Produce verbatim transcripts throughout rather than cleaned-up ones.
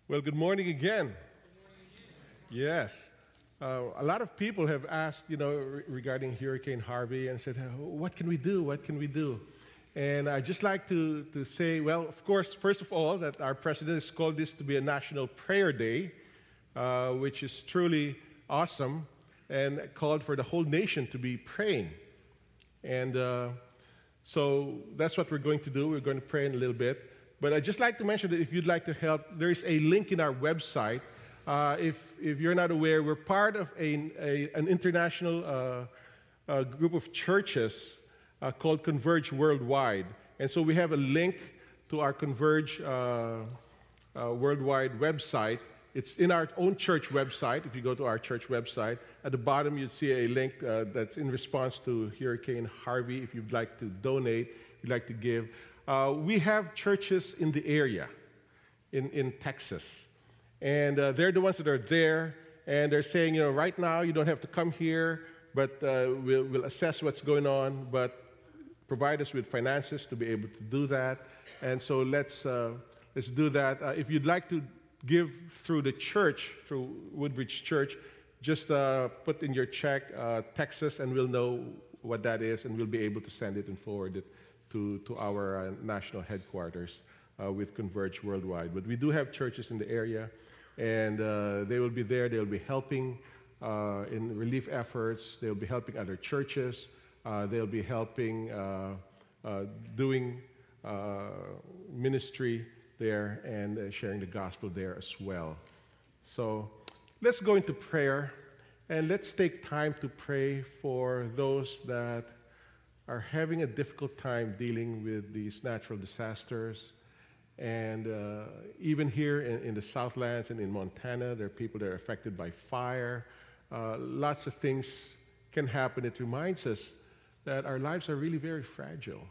Well, good morning again. Yes. Uh, a lot of people have asked, you know, re- regarding Hurricane Harvey and said, "Oh, what can we do? What can we do?" And I'd just like to, to say, well, of course, first of all, that our president has called this to be a National Prayer Day, uh, which is truly awesome, and called for the whole nation to be praying. And uh, so that's what we're going to do. We're going to pray in a little bit. But I'd just like to mention that if you'd like to help, there's a link in our website. Uh, if, if you're not aware, we're part of a, a, an international uh, uh, group of churches uh, called Converge Worldwide. And so we have a link to our Converge uh, uh, Worldwide website. It's in our own church website. If you go to our church website, at the bottom you'll see a link uh, that's in response to Hurricane Harvey. If you'd like to donate, if you'd like to give. Uh, we have churches in the area, in, in Texas. And uh, they're the ones that are there, and they're saying, you know, right now you don't have to come here, but uh, we'll, we'll assess what's going on, but provide us with finances to be able to do that. And so let's, uh, let's do that. Uh, if you'd like to give through the church, through Woodbridge Church, just uh, put in your check uh, Texas, and we'll know what that is, and we'll be able to send it and forward it to, to our uh, national headquarters uh, with Converge Worldwide. But we do have churches in the area, and uh, they will be there. They'll be helping uh, in relief efforts. They'll be helping other churches. Uh, they'll be helping uh, uh, doing uh, ministry there and uh, sharing the gospel there as well. So let's go into prayer, and let's take time to pray for those that are having a difficult time dealing with these natural disasters. And uh, even here in, in the Southlands and in Montana, there are people that are affected by fire. Uh, lots of things can happen. It reminds us that our lives are really very fragile,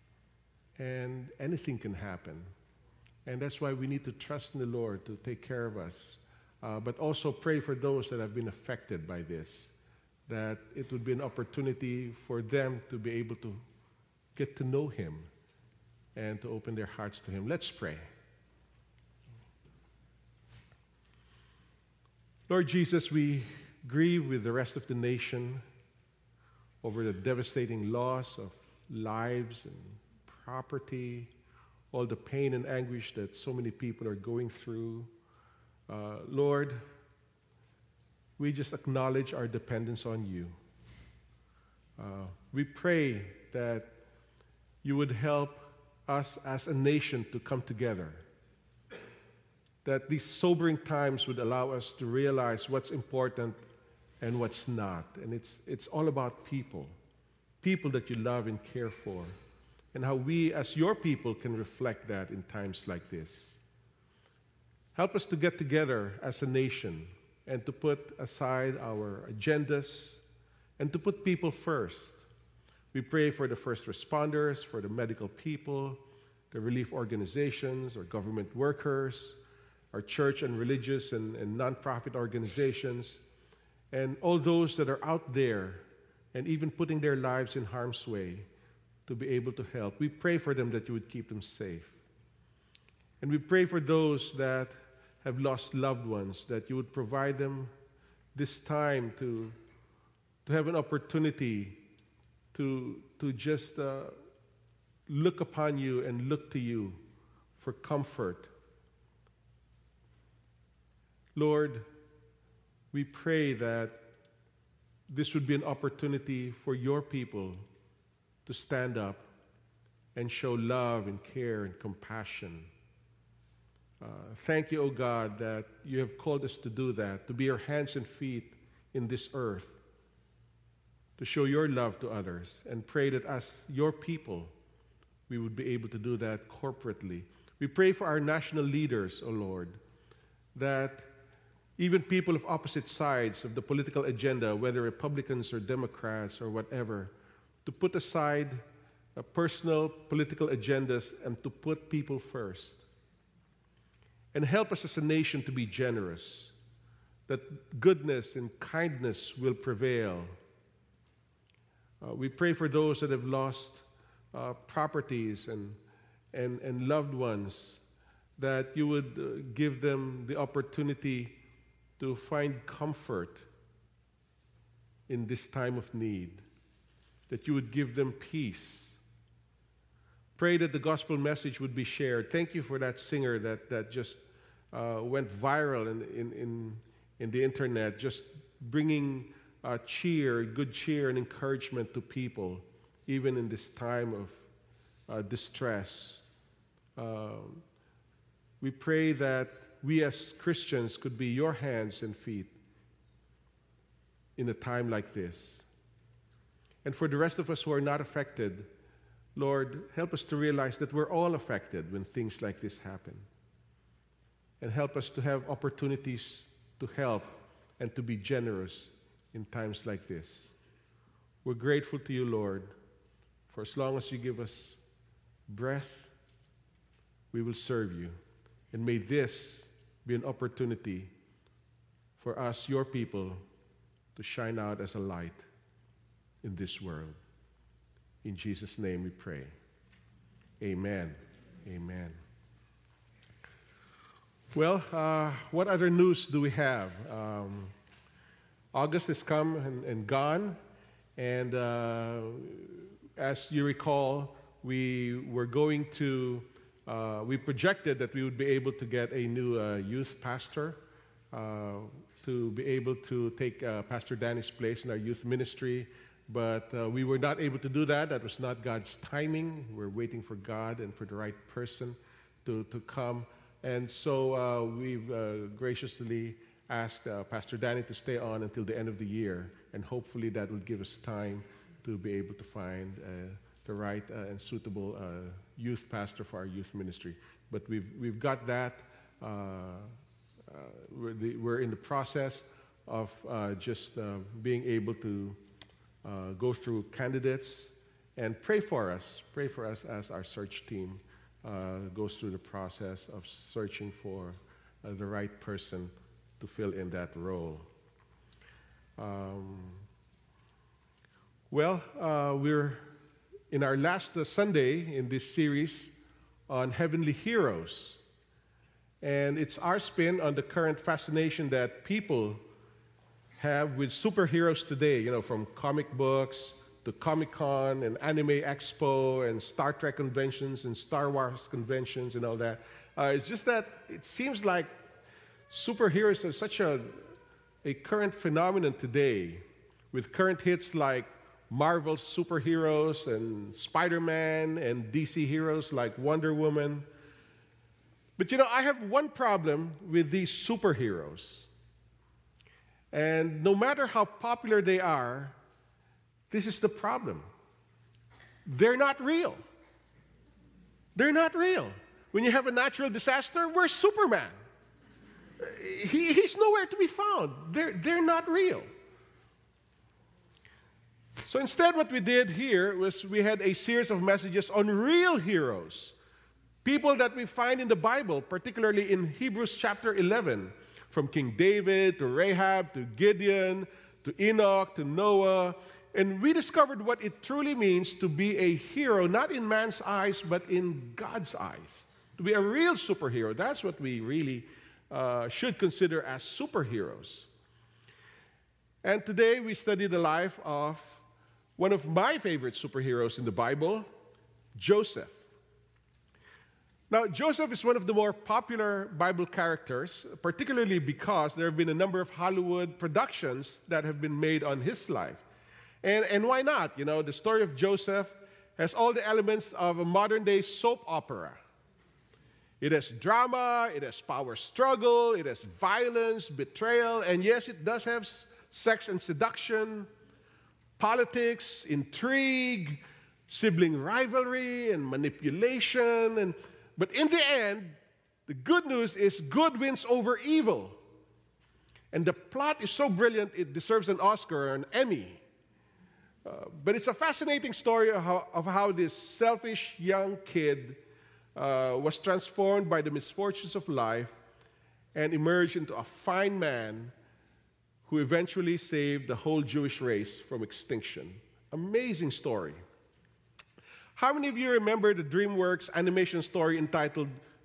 and anything can happen. And that's why we need to trust in the Lord to take care of us, uh, but also pray for those that have been affected by this, that it would be an opportunity for them to be able to get to know Him and to open their hearts to Him. Let's pray. Lord Jesus, we grieve with the rest of the nation over the devastating loss of lives and property, all the pain and anguish that so many people are going through. Uh, Lord, we just acknowledge our dependence on You. Uh, we pray that You would help us as a nation to come together, that these sobering times would allow us to realize what's important and what's not. And it's, it's all about people, people that You love and care for, and how we as Your people can reflect that in times like this. Help us to get together as a nation and to put aside our agendas and to put people first. We pray for the first responders, for the medical people, the relief organizations, our government workers, our church and religious and, and nonprofit organizations, and all those that are out there and even putting their lives in harm's way to be able to help. We pray for them that You would keep them safe. And we pray for those that have lost loved ones, that You would provide them this time to, to have an opportunity to, to just uh, look upon You and look to You for comfort. Lord, we pray that this would be an opportunity for Your people to stand up and show love and care and compassion. Uh, thank You, O God, that You have called us to do that, to be Your hands and feet in this earth, to show Your love to others, and pray that as Your people, we would be able to do that corporately. We pray for our national leaders, O Lord, that even people of opposite sides of the political agenda, whether Republicans or Democrats or whatever, to put aside uh, personal political agendas and to put people first. And help us as a nation to be generous, that goodness and kindness will prevail. Uh, we pray for those that have lost uh, properties and, and, and loved ones, that you would uh, give them the opportunity to find comfort in this time of need, that you would give them peace. Pray that the gospel message would be shared. Thank you for that singer that, that just uh, went viral in, in, in, in the internet, just bringing uh, cheer, good cheer and encouragement to people, even in this time of uh, distress. Uh, we pray that we as Christians could be your hands and feet in a time like this. And for the rest of us who are not affected, Lord, help us to realize that we're all affected when things like this happen. And help us to have opportunities to help and to be generous in times like this. We're grateful to you, Lord, for as long as you give us breath, we will serve you. And may this be an opportunity for us, your people, to shine out as a light in this world. In Jesus' name we pray. Amen. Amen. Well, uh, what other news do we have? Um, August has come and, and gone, and uh, as you recall, we were going to, uh, we projected that we would be able to get a new uh, youth pastor uh, to be able to take uh, Pastor Danny's place in our youth ministry. But uh, we were not able to do that. That was not God's timing. We're waiting for God and for the right person to, to come. And so uh, we've uh, graciously asked uh, Pastor Danny to stay on until the end of the year. And hopefully that will give us time to be able to find uh, the right uh, and suitable uh, youth pastor for our youth ministry. But we've, we've got that. Uh, uh, we're, the, we're in the process of uh, just uh, being able to Uh, go through candidates and pray for us. Pray for us as our search team uh, goes through the process of searching for uh, the right person to fill in that role. Um, well, uh, we're in our last uh, Sunday in this series on Heavenly Heroes. And it's our spin on the current fascination that people have with superheroes today, you know, from comic books to Comic-Con and Anime Expo and Star Trek conventions and Star Wars conventions and all that. Uh, it's just that it seems like superheroes are such a, a current phenomenon today, with current hits like Marvel's superheroes and Spider-Man and D C heroes like Wonder Woman. But you know, I have one problem with these superheroes. And no matter how popular they are, this is the problem. They're not real. They're not real. When you have a natural disaster, where's Superman? He, he's nowhere to be found. They're, they're not real. So instead, what we did here was we had a series of messages on real heroes, people that we find in the Bible, particularly in Hebrews chapter eleven. From King David to Rahab to Gideon to Enoch to Noah. And we discovered what it truly means to be a hero, not in man's eyes, but in God's eyes. To be a real superhero. That's what we really uh, should consider as superheroes. And today we study the life of one of my favorite superheroes in the Bible, Joseph. Now, Joseph is one of the more popular Bible characters, particularly because there have been a number of Hollywood productions that have been made on his life. And, and why not? You know, the story of Joseph has all the elements of a modern-day soap opera. It has drama, it has power struggle, it has violence, betrayal, and yes, it does have sex and seduction, politics, intrigue, sibling rivalry, and manipulation, and but in the end, the good news is good wins over evil. And the plot is so brilliant, it deserves an Oscar or an Emmy. Uh, but it's a fascinating story of how, of how this selfish young kid uh, was transformed by the misfortunes of life and emerged into a fine man who eventually saved the whole Jewish race from extinction. Amazing story. How many of you remember the DreamWorks animation story entitled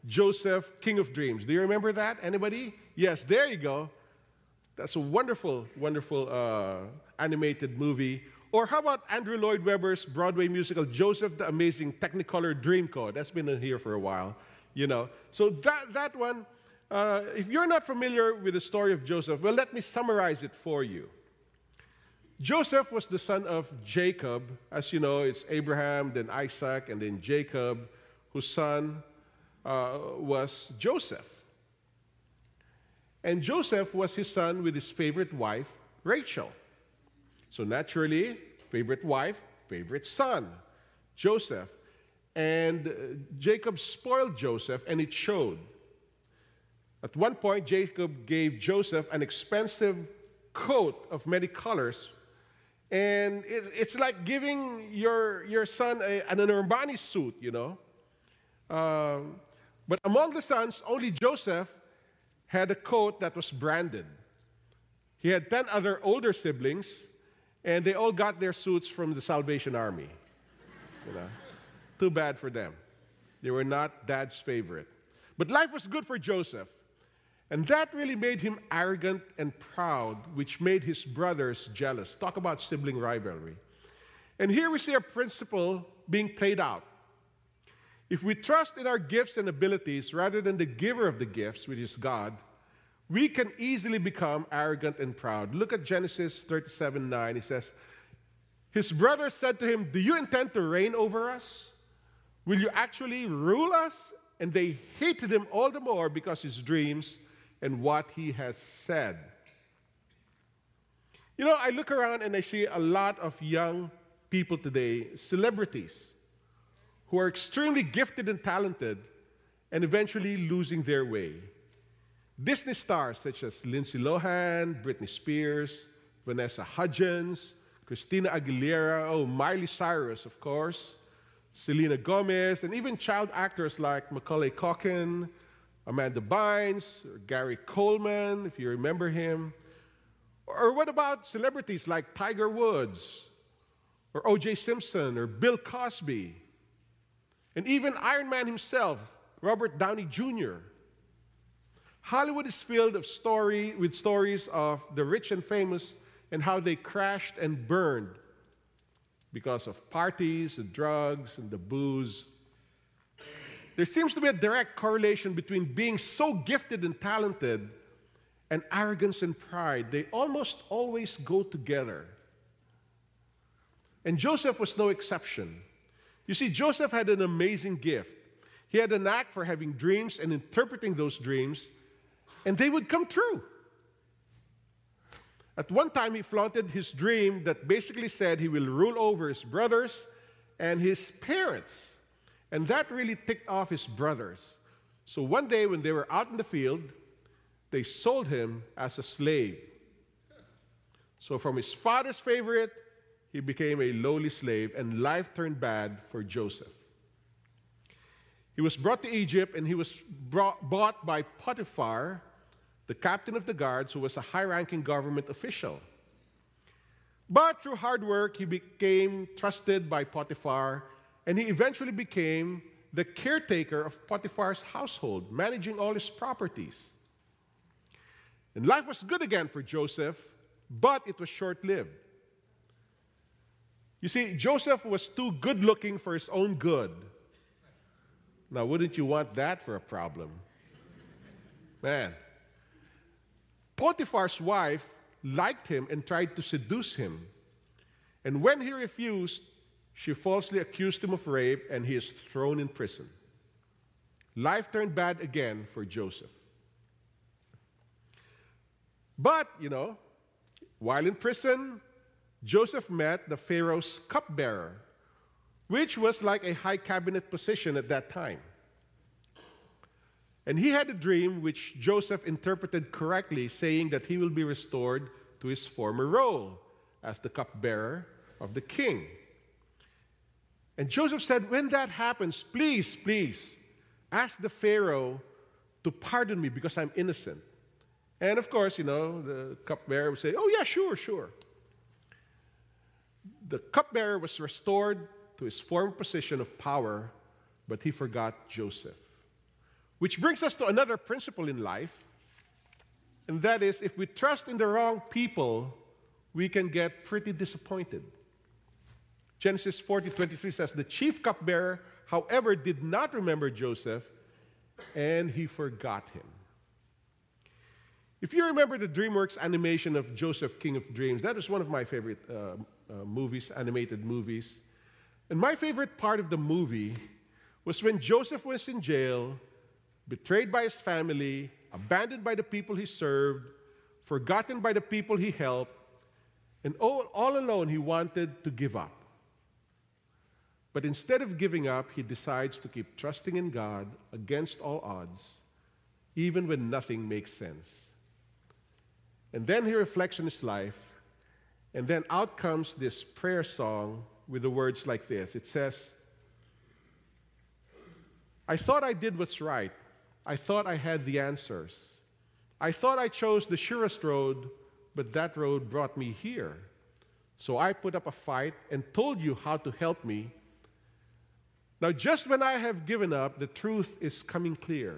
Joseph, King of Dreams. Do you remember that? Anybody? Yes, there you go. That's a wonderful, wonderful uh, animated movie. Or how about Andrew Lloyd Webber's Broadway musical, Joseph the Amazing Technicolor Dreamcoat? That's been in here for a while, you know. So that, that one, uh, if you're not familiar with the story of Joseph, well, let me summarize it for you. Joseph was the son of Jacob. As you know, it's Abraham, then Isaac, and then Jacob, whose son uh, was Joseph. And Joseph was his son with his favorite wife, Rachel. So naturally, favorite wife, favorite son, Joseph. And uh, Jacob spoiled Joseph, and it showed. At one point, Jacob gave Joseph an expensive coat of many colors. And it, it's like giving your, your son a, an Armani suit, you know. Um, but among the sons, only Joseph had a coat that was branded. He had ten other older siblings, and they all got their suits from the Salvation Army. You know, too bad for them. They were not dad's favorite. But life was good for Joseph. And that really made him arrogant and proud, which made his brothers jealous. Talk about sibling rivalry. And here we see a principle being played out. If we trust in our gifts and abilities rather than the giver of the gifts, which is God, we can easily become arrogant and proud. Look at Genesis thirty-seven nine. It says, his brothers said to him, do you intend to reign over us? Will you actually rule us? And they hated him all the more because his dreams and what he has said. You know, I look around and I see a lot of young people today, celebrities, who are extremely gifted and talented and eventually losing their way. Disney stars such as Lindsay Lohan, Britney Spears, Vanessa Hudgens, Christina Aguilera, oh, Miley Cyrus, of course, Selena Gomez, and even child actors like Macaulay Culkin, Amanda Bynes, or Gary Coleman, if you remember him. Or what about celebrities like Tiger Woods, or O J Simpson, or Bill Cosby, and even Iron Man himself, Robert Downey Junior Hollywood is filled of story, with stories of the rich and famous and how they crashed and burned because of parties and drugs and the booze. There seems to be a direct correlation between being so gifted and talented and arrogance and pride. They almost always go together. And Joseph was no exception. You see, Joseph had an amazing gift. He had a knack for having dreams and interpreting those dreams, and they would come true. At one time, he flaunted his dream that basically said he will rule over his brothers and his parents. And that really ticked off his brothers. So one day when they were out in the field, they sold him as a slave. So from his father's favorite, he became a lowly slave, and life turned bad for Joseph. He was brought to Egypt, and he was brought, bought by Potiphar, the captain of the guards, who was a high-ranking government official. But through hard work, he became trusted by Potiphar, and he eventually became the caretaker of Potiphar's household, managing all his properties. And life was good again for Joseph, but it was short-lived. You see, Joseph was too good-looking for his own good. Now, wouldn't you want that for a problem? Man. Potiphar's wife liked him and tried to seduce him. And when he refused, she falsely accused him of rape, and he is thrown in prison. Life turned bad again for Joseph. But, you know, while in prison, Joseph met the Pharaoh's cupbearer, which was like a high cabinet position at that time. And he had a dream which Joseph interpreted correctly, saying that he will be restored to his former role as the cupbearer of the king. And Joseph said, when that happens, please, please, ask the Pharaoh to pardon me because I'm innocent. And of course, you know, the cupbearer would say, oh yeah, sure, sure. The cupbearer was restored to his former position of power, but he forgot Joseph. Which brings us to another principle in life, and that is if we trust in the wrong people, we can get pretty disappointed. Genesis forty twenty-three says, the chief cupbearer, however, did not remember Joseph, and he forgot him. If you remember the DreamWorks animation of Joseph, King of Dreams, that is one of my favorite uh, uh, movies, animated movies. And my favorite part of the movie was when Joseph was in jail, betrayed by his family, abandoned by the people he served, forgotten by the people he helped, and all, all alone he wanted to give up. But instead of giving up, he decides to keep trusting in God against all odds, even when nothing makes sense. And then he reflects on his life, and then out comes this prayer song with the words like this. It says, I thought I did what's right. I thought I had the answers. I thought I chose the surest road, but that road brought me here. So I put up a fight and told you how to help me. Now, just when I have given up, the truth is coming clear.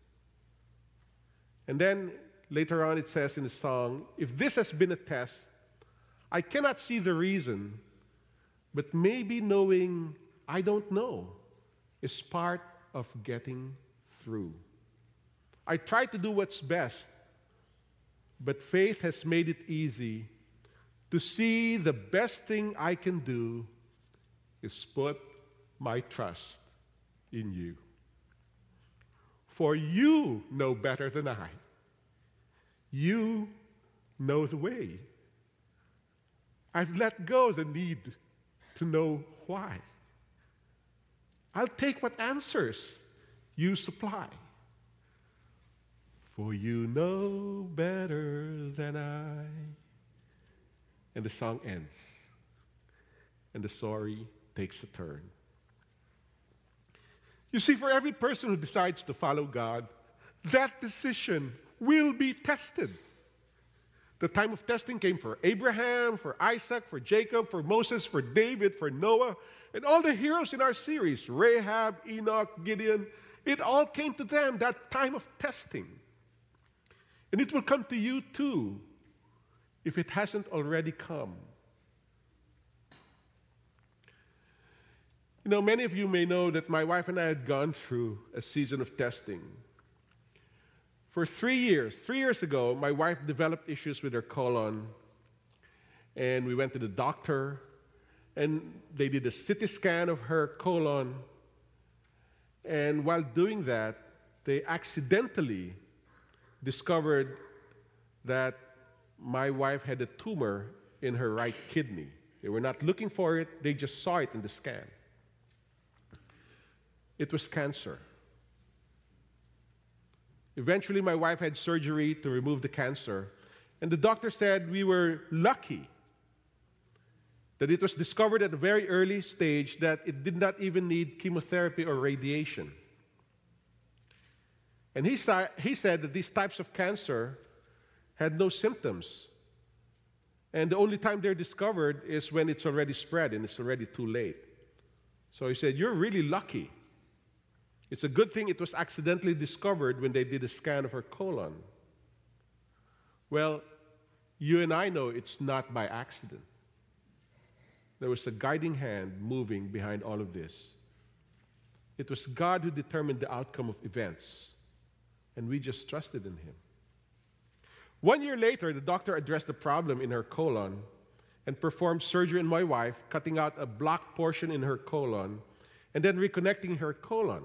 And then later on it says in the song, if this has been a test, I cannot see the reason, but maybe knowing I don't know is part of getting through. I try to do what's best, but faith has made it easy to see the best thing I can do is put my trust in you. For you know better than I. You know the way. I've let go the need to know why. I'll take what answers you supply. For you know better than I. And the song ends. And the story takes a turn. You see, for every person who decides to follow God, that decision will be tested. The time of testing came for Abraham, for Isaac, for Jacob, for Moses, for David, for Noah, and all the heroes in our series, Rahab, Enoch, Gideon. It all came to them, that time of testing. And it will come to you too, if it hasn't already come. You know, many of you may know that my wife and I had gone through a season of testing. For three years, three years ago, my wife developed issues with her colon, and we went to the doctor, and they did a C T scan of her colon, and while doing that, they accidentally discovered that my wife had a tumor in her right kidney. They were not looking for it, they just saw it in the scan. It was cancer. Eventually, my wife had surgery to remove the cancer, and the doctor said we were lucky that it was discovered at a very early stage that it did not even need chemotherapy or radiation. And he, sa- he said that these types of cancer had no symptoms, and the only time they're discovered is when it's already spread and it's already too late. So he said, you're really lucky. It's a good thing it was accidentally discovered when they did a scan of her colon. Well, you and I know it's not by accident. There was a guiding hand moving behind all of this. It was God who determined the outcome of events, and we just trusted in Him. One year later, the doctor addressed the problem in her colon and performed surgery on my wife, cutting out a blocked portion in her colon and then reconnecting her colon.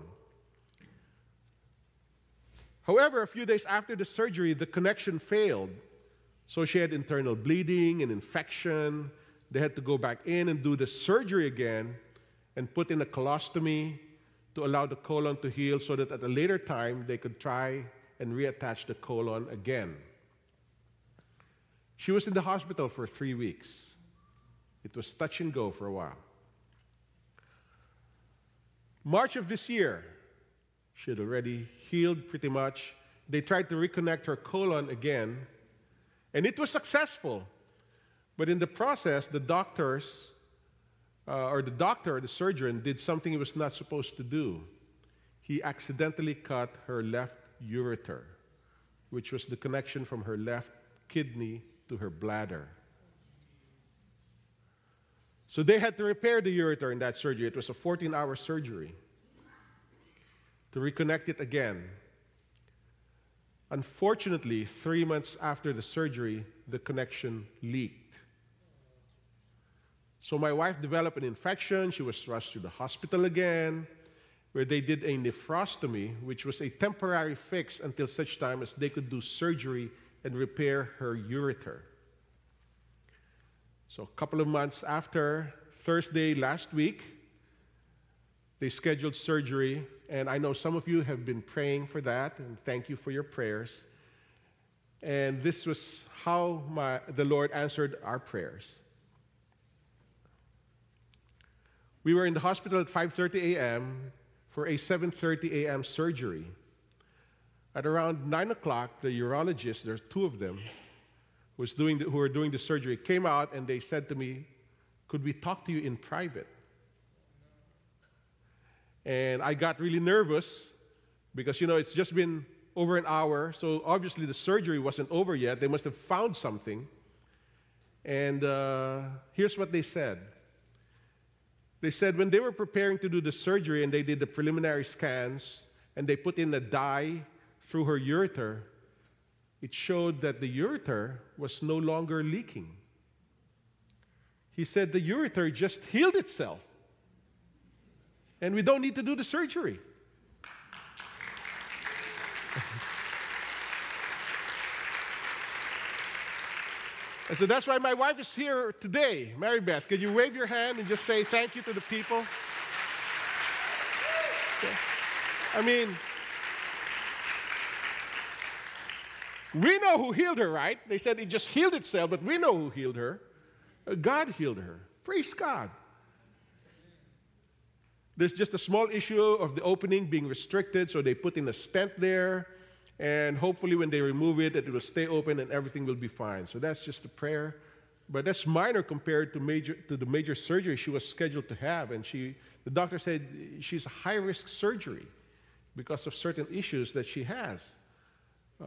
However, a few days after the surgery, the connection failed. So she had internal bleeding and infection. They had to go back in and do the surgery again and put in a colostomy to allow the colon to heal so that at a later time they could try and reattach the colon again. She was in the hospital for three weeks. It was touch and go for a while. March of this year, she had already healed pretty much. They tried to reconnect her colon again, and it was successful. But in the process, the doctors, uh, or the doctor, or the surgeon, did something he was not supposed to do. he accidentally cut her left ureter, which was the connection from her left kidney to her bladder. So they had to repair the ureter in that surgery. It was a fourteen-hour surgery to reconnect it again. Unfortunately, three months after the surgery, the connection leaked. So my wife developed an infection. She was rushed to the hospital again, where they did a nephrostomy, which was a temporary fix until such time as they could do surgery and repair her ureter. So a couple of months after, Thursday last week, they scheduled surgery, and I know some of you have been praying for that, and thank you for your prayers. And this was how my, the Lord answered our prayers. We were in the hospital at five thirty a.m. for a seven thirty a.m. surgery. At around nine o'clock, the urologist, there's two of them, was doing the, who were doing the surgery, came out and they said to me, "Could we talk to you in private?" And I got really nervous because, you know, it's just been over an hour, so obviously the surgery wasn't over yet. They must have found something. And uh, here's what they said. They said when they were preparing to do the surgery and they did the preliminary scans and they put in a dye through her ureter, it showed that the ureter was no longer leaking. He said the ureter just healed itself, and we don't need to do the surgery. And so that's why my wife is here today. Mary Beth, can you wave your hand and just say thank you to the people? Okay. I mean, we know who healed her, right? They said it just healed itself, but we know who healed her. God healed her. Praise God. There's just a small issue of the opening being restricted, so they put in a stent there, and hopefully when they remove it, it will stay open and everything will be fine. So that's just a prayer. But that's minor compared to major to the major surgery she was scheduled to have. And she, the doctor said she's a high-risk surgery because of certain issues that she has. Uh,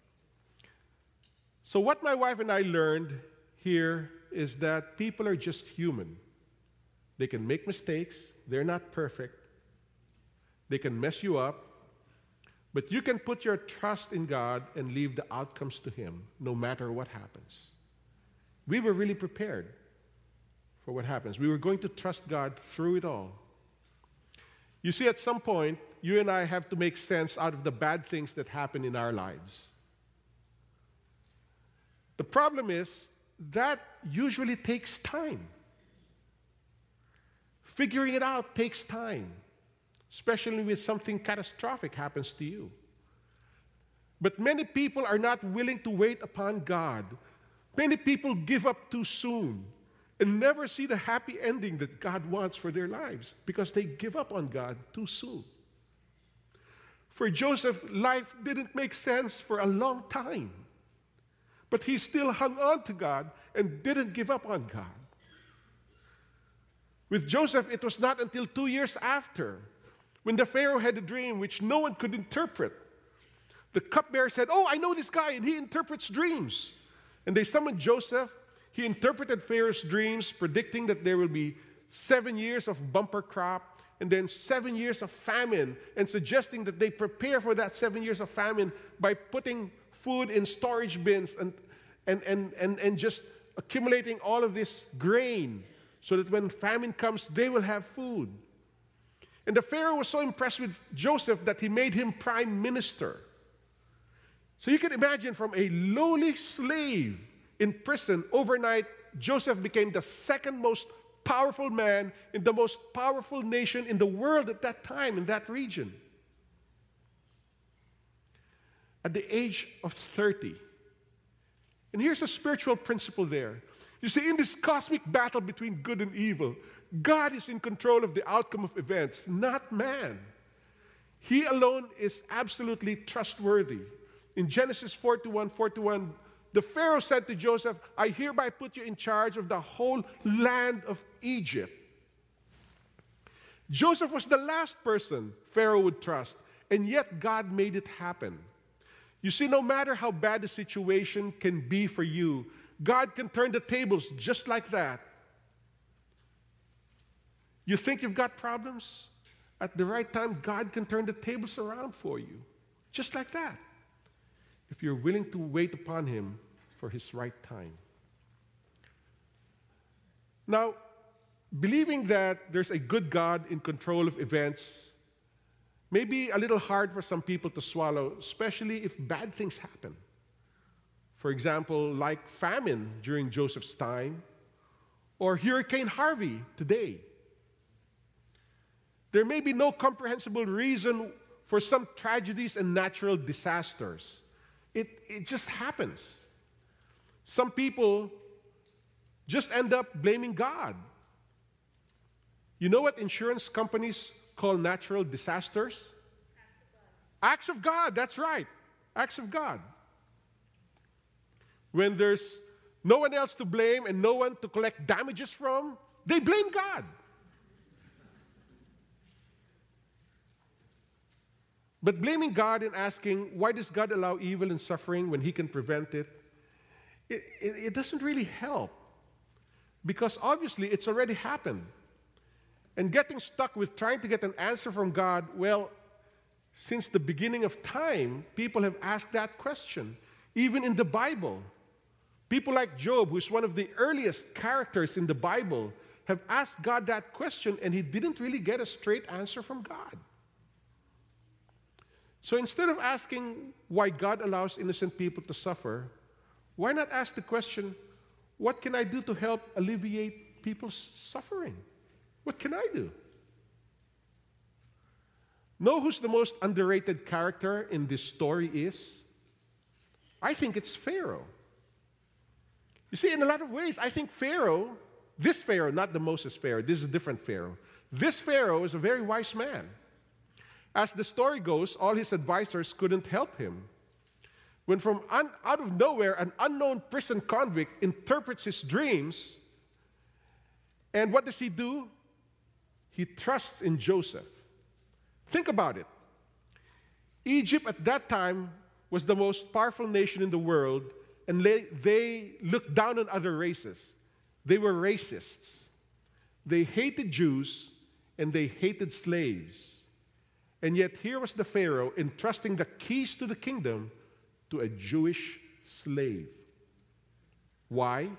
so what my wife and I learned here is that people are just human. They can make mistakes. They're not perfect. They can mess you up. But you can put your trust in God and leave the outcomes to Him, no matter what happens. We were really prepared for what happens. We were going to trust God through it all. You see, at some point, you and I have to make sense out of the bad things that happen in our lives. The problem is that usually takes time. Figuring it out takes time, especially when something catastrophic happens to you. But many people are not willing to wait upon God. Many people give up too soon and never see the happy ending that God wants for their lives because they give up on God too soon. For Joseph, life didn't make sense for a long time, but he still hung on to God and didn't give up on God. With Joseph, it was not until two years after, when the Pharaoh had a dream which no one could interpret. The cupbearer said, "Oh, I know this guy, and he interprets dreams." And they summoned Joseph. He interpreted Pharaoh's dreams, predicting that there will be seven years of bumper crop, and then seven years of famine, and suggesting that they prepare for that seven years of famine by putting food in storage bins and, and, and, and, and just accumulating all of this grain, so that when famine comes, they will have food. And the Pharaoh was so impressed with Joseph that he made him prime minister. So you can imagine, from a lowly slave in prison, overnight, Joseph became the second most powerful man in the most powerful nation in the world at that time, in that region. At the age of thirty. And here's a spiritual principle there. You see, in this cosmic battle between good and evil, God is in control of the outcome of events, not man. He alone is absolutely trustworthy. In Genesis forty-one forty-one, the Pharaoh said to Joseph, "I hereby put you in charge of the whole land of Egypt." Joseph was the last person Pharaoh would trust, and yet God made it happen. You see, no matter how bad the situation can be for you, God can turn the tables just like that. You think you've got problems? At the right time, God can turn the tables around for you, just like that, if you're willing to wait upon Him for His right time. Now, believing that there's a good God in control of events may be a little hard for some people to swallow, especially if bad things happen. For example, like famine during Joseph's time, or Hurricane Harvey today. There may be no comprehensible reason for some tragedies and natural disasters. It, it just happens. Some people just end up blaming God. You know what insurance companies call natural disasters? Acts of God. Acts of God, that's right. Acts of God. When there's no one else to blame and no one to collect damages from, they blame God. But blaming God and asking, why does God allow evil and suffering when He can prevent it? It, it, it doesn't really help. Because obviously it's already happened. And getting stuck with trying to get an answer from God, well, since the beginning of time, people have asked that question. Even in the Bible. People like Job, who's one of the earliest characters in the Bible, have asked God that question, and he didn't really get a straight answer from God. So instead of asking why God allows innocent people to suffer, why not ask the question, what can I do to help alleviate people's suffering? What can I do? Know who's the most underrated character in this story is? I think it's Pharaoh. You see, in a lot of ways, I think Pharaoh, this Pharaoh, not the Moses Pharaoh, this is a different Pharaoh. This Pharaoh is a very wise man. As the story goes, all his advisors couldn't help him. When from un- out of nowhere, an unknown prison convict interprets his dreams, and what does he do? He trusts in Joseph. Think about it. Egypt at that time was the most powerful nation in the world, and they, they looked down on other races. They were racists. They hated Jews, and they hated slaves. And yet here was the Pharaoh entrusting the keys to the kingdom to a Jewish slave. Why?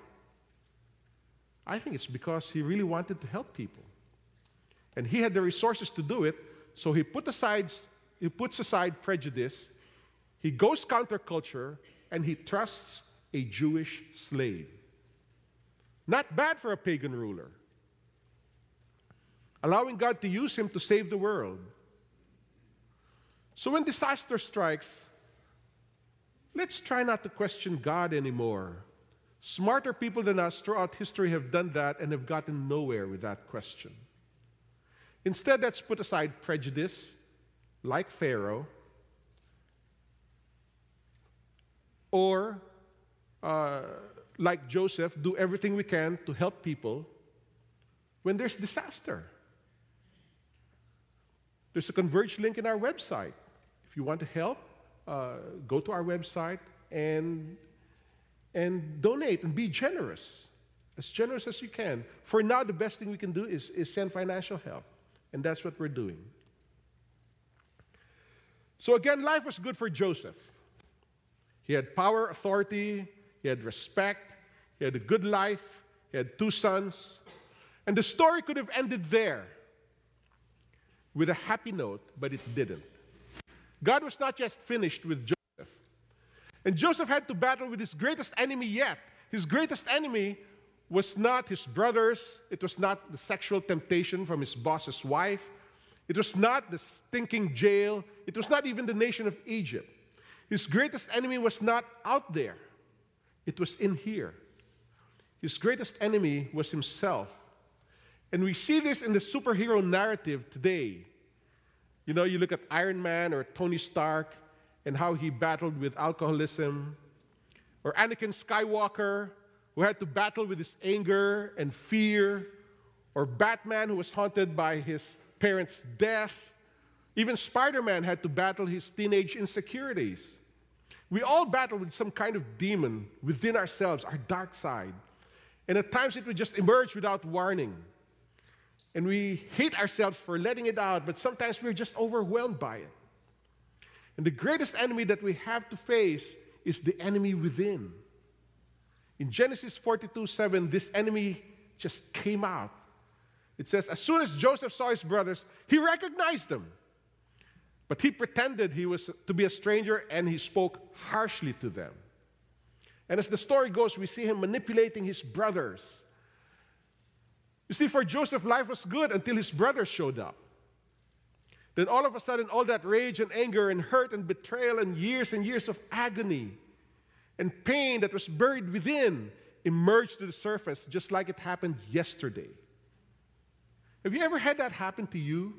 I think it's because he really wanted to help people. And he had the resources to do it, so he put aside, he puts aside prejudice, he goes counterculture, and he trusts a Jewish slave. Not bad for a pagan ruler. Allowing God to use him to save the world. So when disaster strikes, let's try not to question God anymore. Smarter people than us throughout history have done that and have gotten nowhere with that question. Instead, let's put aside prejudice, like Pharaoh, or uh, like Joseph, do everything we can to help people when there's disaster. There's a Converge link in our website. If you want to help, uh, go to our website and, and donate and be generous, as generous as you can. For now, the best thing we can do is, is send financial help, and that's what we're doing. So again, life was good for Joseph. He had power, authority, he had respect, he had a good life, he had two sons, and the story could have ended there with a happy note, but it didn't. God was not just finished with Joseph. And Joseph had to battle with his greatest enemy yet. His greatest enemy was not his brothers. It was not the sexual temptation from his boss's wife. It was not the stinking jail. It was not even the nation of Egypt. His greatest enemy was not out there. It was in here. His greatest enemy was himself. And we see this in the superhero narrative today. You know, you look at Iron Man or Tony Stark and how he battled with alcoholism, or Anakin Skywalker, who had to battle with his anger and fear, or Batman, who was haunted by his parents' death. Even Spider-Man had to battle his teenage insecurities. We all battle with some kind of demon within ourselves, our dark side. And at times it would just emerge without warning. And we hate ourselves for letting it out, but sometimes we're just overwhelmed by it. And the greatest enemy that we have to face is the enemy within. In Genesis forty-two seven, this enemy just came out. It says, as soon as Joseph saw his brothers, he recognized them. But he pretended he was to be a stranger, and he spoke harshly to them. And as the story goes, we see him manipulating his brothers. You see, for Joseph, life was good until his brothers showed up. Then all of a sudden, all that rage and anger and hurt and betrayal and years and years of agony and pain that was buried within emerged to the surface just like it happened yesterday. Have you ever had that happen to you?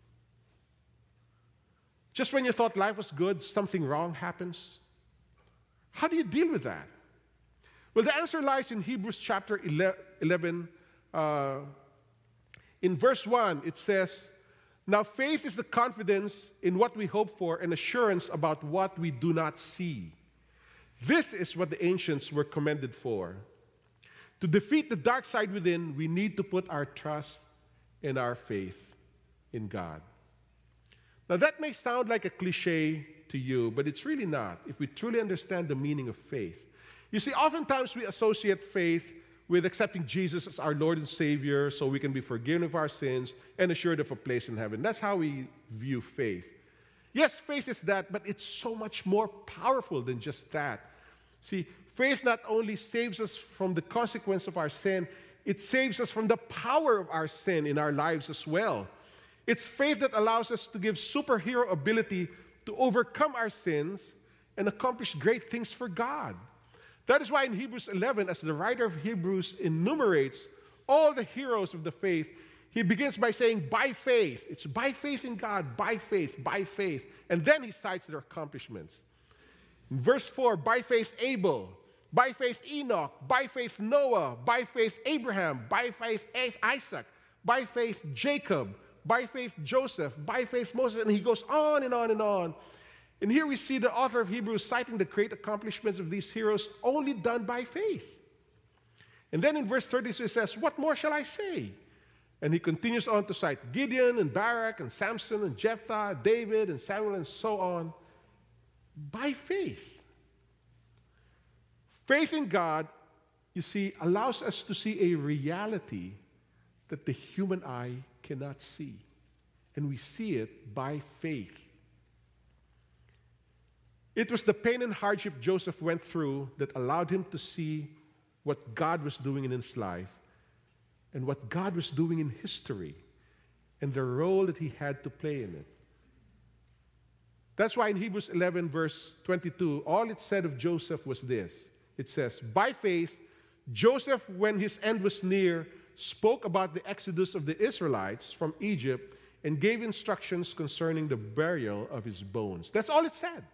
Just when you thought life was good, something wrong happens. How do you deal with that? Well, the answer lies in Hebrews chapter eleven. Uh, in verse one, it says, now faith is the confidence in what we hope for and assurance about what we do not see. This is what the ancients were commended for. To defeat the dark side within, we need to put our trust and our faith in God. Now that may sound like a cliche to you, but it's really not if we truly understand the meaning of faith. You see, oftentimes we associate faith with accepting Jesus as our Lord and Savior so we can be forgiven of our sins and assured of a place in heaven. That's how we view faith. Yes, faith is that, but it's so much more powerful than just that. See, faith not only saves us from the consequence of our sin, it saves us from the power of our sin in our lives as well. It's faith that allows us to give superhero ability to overcome our sins and accomplish great things for God. That is why in Hebrews eleven, as the writer of Hebrews enumerates all the heroes of the faith, he begins by saying, by faith. It's by faith in God, by faith, by faith. And then he cites their accomplishments. In verse four, by faith Abel, by faith Enoch, by faith Noah, by faith Abraham, by faith Isaac, by faith Jacob, by faith Joseph, by faith Moses, and he goes on and on and on. And here we see the author of Hebrews citing the great accomplishments of these heroes only done by faith. And then in verse thirty-two, he says, what more shall I say? And he continues on to cite Gideon and Barak and Samson and Jephthah, David and Samuel and so on. By faith. Faith in God, you see, allows us to see a reality that the human eye cannot see. And we see it by faith. It was the pain and hardship Joseph went through that allowed him to see what God was doing in his life and what God was doing in history and the role that he had to play in it. That's why in Hebrews eleven, verse twenty-two, all it said of Joseph was this. It says, by faith, Joseph, when his end was near, spoke about the exodus of the Israelites from Egypt and gave instructions concerning the burial of his bones. That's all it said.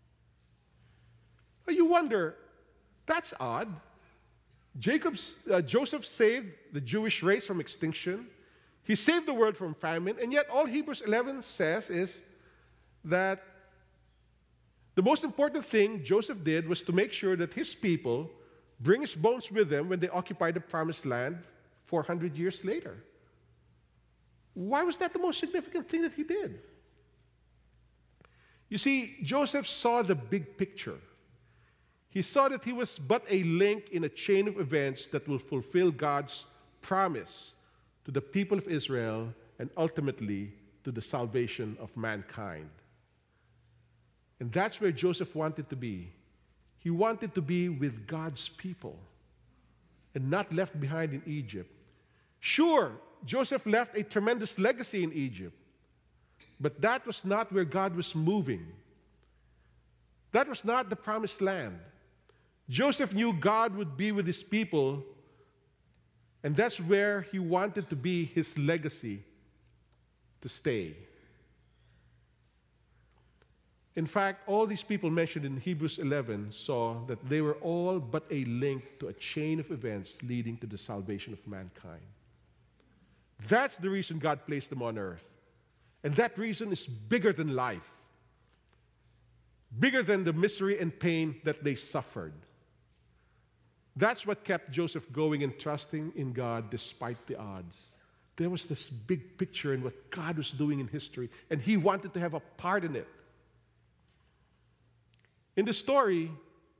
You wonder, that's odd. Jacob's, uh, Joseph saved the Jewish race from extinction. He saved the world from famine, and yet all Hebrews eleven says is that the most important thing Joseph did was to make sure that his people bring his bones with them when they occupied the promised land four hundred years later. Why was that the most significant thing that he did? You see, Joseph saw the big picture. He saw that he was but a link in a chain of events that will fulfill God's promise to the people of Israel and ultimately to the salvation of mankind. And that's where Joseph wanted to be. He wanted to be with God's people and not left behind in Egypt. Sure, Joseph left a tremendous legacy in Egypt, but that was not where God was moving. That was not the promised land. Joseph knew God would be with his people, and that's where he wanted to be his legacy to stay. In fact, all these people mentioned in Hebrews eleven saw that they were all but a link to a chain of events leading to the salvation of mankind. That's the reason God placed them on earth. And that reason is bigger than life, bigger than the misery and pain that they suffered. That's what kept Joseph going and trusting in God despite the odds. There was this big picture in what God was doing in history, and he wanted to have a part in it. In the story,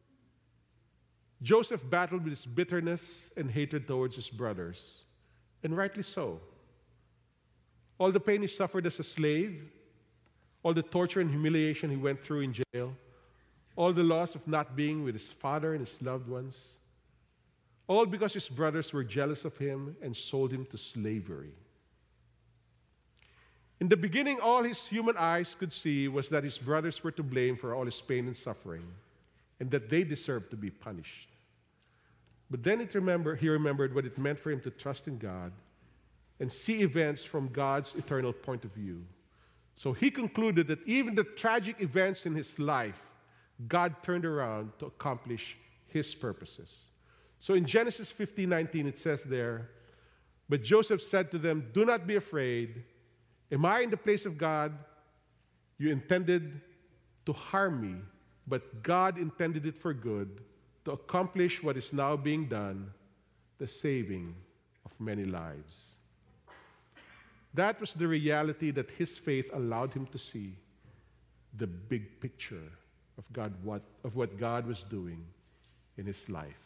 Joseph battled with his bitterness and hatred towards his brothers, and rightly so. All the pain he suffered as a slave, all the torture and humiliation he went through in jail, all the loss of not being with his father and his loved ones, all because his brothers were jealous of him and sold him to slavery. In the beginning, all his human eyes could see was that his brothers were to blame for all his pain and suffering, and that they deserved to be punished. But then it remember, he remembered what it meant for him to trust in God and see events from God's eternal point of view. So he concluded that even the tragic events in his life, God turned around to accomplish his purposes. So in Genesis fifteen nineteen, it says there, "But Joseph said to them, 'Do not be afraid. Am I in the place of God? You intended to harm me, but God intended it for good, to accomplish what is now being done, the saving of many lives.'" That was the reality that his faith allowed him to see, the big picture of God, what, of what God was doing in his life.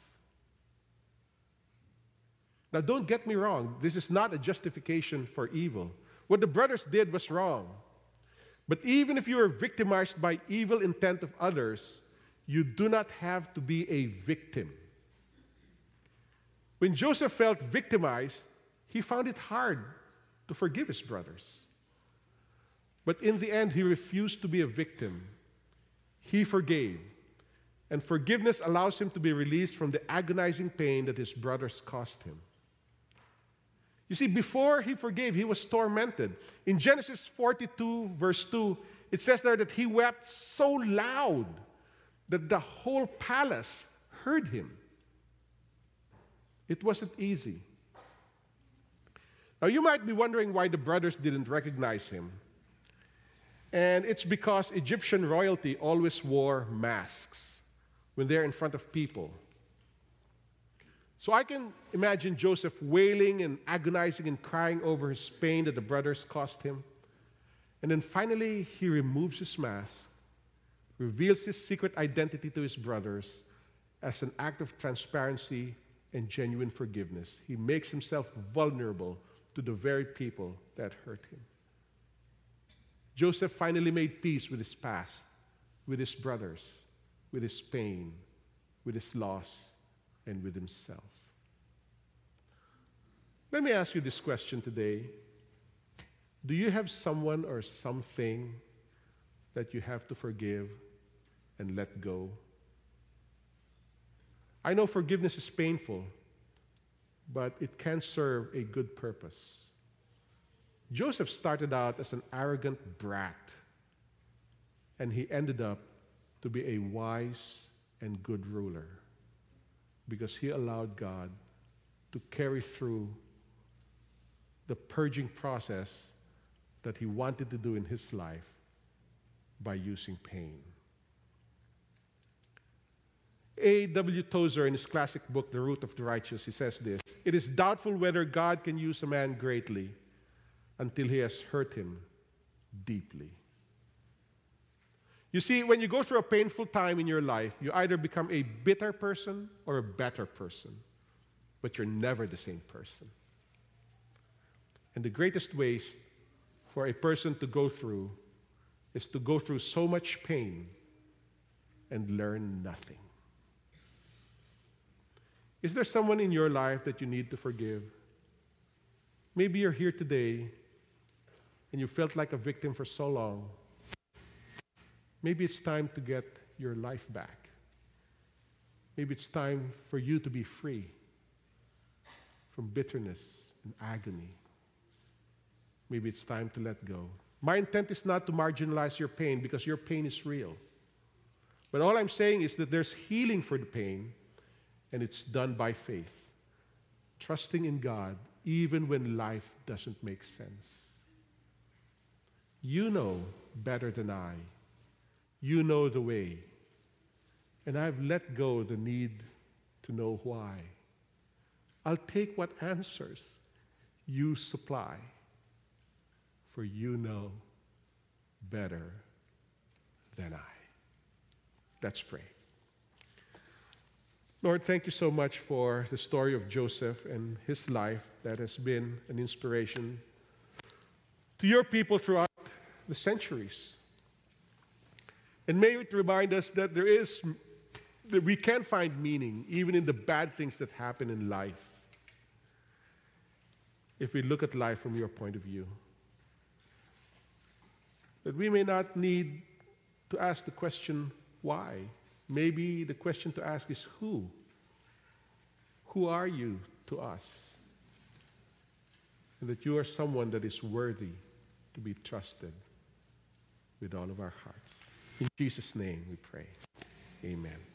Now, don't get me wrong. This is not a justification for evil. What the brothers did was wrong. But even if you are victimized by evil intent of others, you do not have to be a victim. When Joseph felt victimized, he found it hard to forgive his brothers. But in the end, he refused to be a victim. He forgave. And forgiveness allows him to be released from the agonizing pain that his brothers caused him. You see, before he forgave, he was tormented. In Genesis forty-two, verse two, it says there that he wept so loud that the whole palace heard him. It wasn't easy. Now, you might be wondering why the brothers didn't recognize him. And it's because Egyptian royalty always wore masks when they're in front of people. So I can imagine Joseph wailing and agonizing and crying over his pain that the brothers caused him. And then finally, he removes his mask, reveals his secret identity to his brothers as an act of transparency and genuine forgiveness. He makes himself vulnerable to the very people that hurt him. Joseph finally made peace with his past, with his brothers, with his pain, with his loss, and with himself. Let me ask you this question today. Do you have someone or something that you have to forgive and let go? I know forgiveness is painful, but it can serve a good purpose. Joseph started out as an arrogant brat, and he ended up to be a wise and good ruler because he allowed God to carry through the purging process that he wanted to do in his life by using pain. A W Tozer, in his classic book, The Root of the Righteous, he says this: "It is doubtful whether God can use a man greatly until he has hurt him deeply." You see, when you go through a painful time in your life, you either become a bitter person or a better person, but you're never the same person. And the greatest waste for a person to go through is to go through so much pain and learn nothing. Is there someone in your life that you need to forgive? Maybe you're here today and you felt like a victim for so long. Maybe it's time to get your life back. Maybe it's time for you to be free from bitterness and agony. Maybe it's time to let go. My intent is not to marginalize your pain because your pain is real. But all I'm saying is that there's healing for the pain, and it's done by faith, trusting in God even when life doesn't make sense. You know better than I. You know the way. And I've let go the need to know why. I'll take what answers you supply, for you know better than I. Let's pray. Lord, thank you so much for the story of Joseph and his life that has been an inspiration to your people throughout the centuries. And may it remind us that there is, that we can find meaning even in the bad things that happen in life if we look at life from your point of view. That we may not need to ask the question, why? Maybe the question to ask is, who? Who are you to us? And that you are someone that is worthy to be trusted with all of our hearts. In Jesus' name we pray. Amen.